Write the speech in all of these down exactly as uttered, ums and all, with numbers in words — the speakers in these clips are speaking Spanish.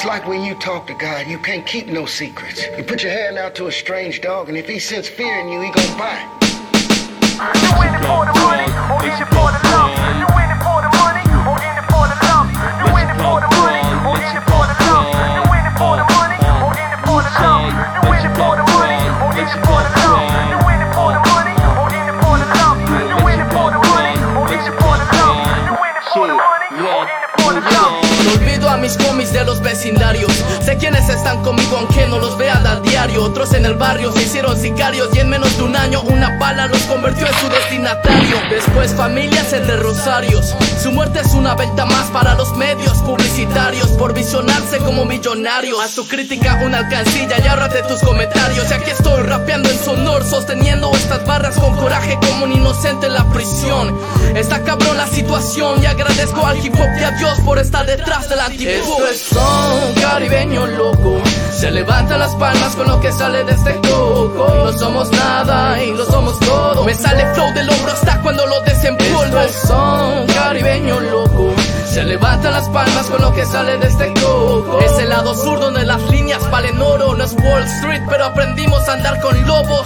It's like when you talk to God, you can't keep no secrets. You put your hand out to a strange dog, and if he sense fear in you, he gonna bite. You in it for the money, or in it for the love? You in it for the money, or in it for the love? You in it for the money, or in it for the love? You in it for the money, or in it for the love? You in it for the money, or in it for the love? You in it for the money, or in it for the love? You in it for the money, or in it for the love? You in it for the money, or in it for the love? No olvido a mis homies de los vecindarios. Sé quienes están conmigo aunque no los vea a diario. Otros en el barrio se hicieron sicarios y en menos de un año una bala los convirtió en su destinatario. Después familias entre rosarios. Su muerte es una venta más para los medios publicitarios por visionarse como millonarios. A su crítica una alcancilla y ahórrate tus comentarios. Y aquí estoy rapeando en sonor, sosteniendo estas barras con coraje como un inocente en la prisión. Está cabrón la situación y agradezco al hip hop y a Dios por estar detrás del antipop. Esto es son caribeño loco. Se levantan las palmas con lo que sale de este coco. No somos nada y lo somos todo. Me sale flow del hombro hasta cuando lo desempolvo. Esto es son caribeño loco. Se levantan las palmas con lo que sale de este coco. Es el lado sur donde las líneas valen oro. No es Wall Street, pero aprendimos a andar con lobos.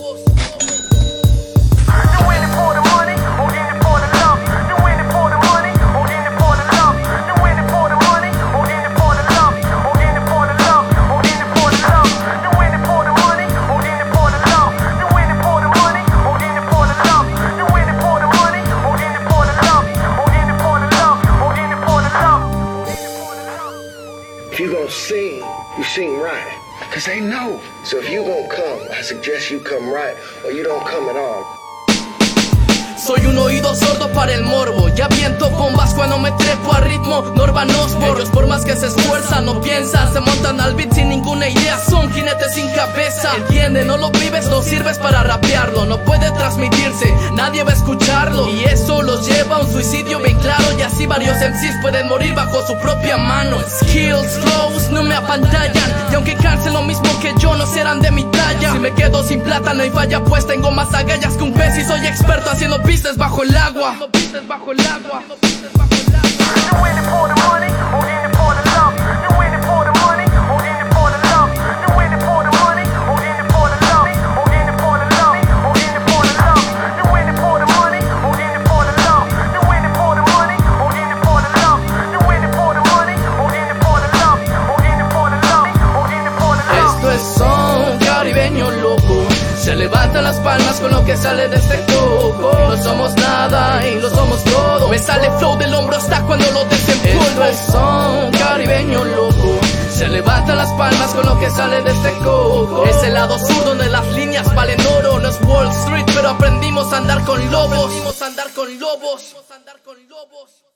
If you gon' sing, you sing right. Cause they know. So if you gon' come, I suggest you come right, or you don't come at all. Soy un oído sordo para el morbo. Ya viento bombas cuando me trepo a ritmo Norman Osborn. Ellos por más que se esfuerzan no piensan. Se montan al beat sin ninguna idea. Son jinetes sin cabeza. Entiende, no lo vives, no sirves para rapearlo. No puede transmitirse, nadie va a escucharlo. Y eso los lleva a un suicidio bien claro. Y así varios M Cs pueden morir bajo su propia mano. Skills, flows, no me apantallan. Y aunque cansen lo mismo que yo, no serán de mi talla. Si me quedo sin plata no hay falla, pues tengo más agallas que un pez. Y soy experto haciendo pistas bajo el agua. Bajo el agua. You in it for the money, or in it for the love? You in it for the money, or in it for the love? You in it for the money, or in it for the love? Or in it for the love, or in it for the love? You in it for the money, or in it for the love? You in it for the money, or in it for the love? You in it for the money, or in it for the love? Or in it for the love, or in it for the love? Esto es son caribeño loco. Se levantan las palmas con lo que sale de este coco. No somos nada y lo somos todo. Me sale flow del hombro hasta cuando lo desempolvo. Esto es son caribeño loco. Se levantan las palmas con lo que sale de este coco. Es el lado sur donde las líneas valen oro. No es Wall Street, pero aprendimos a andar con lobos. Aprendimos a andar con lobos.